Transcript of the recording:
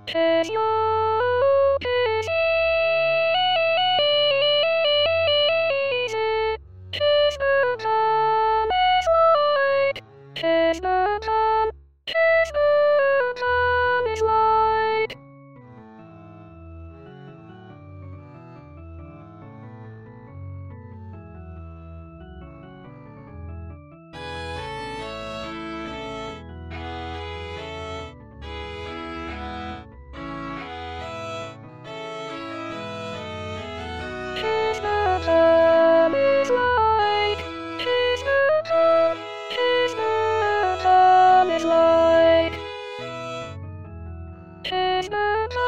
Tis your tis easy. Tis the time is right. Tis the time. Tis the time is right. Tis the time is right. Tis the time. Tis the time is right. Tis the time.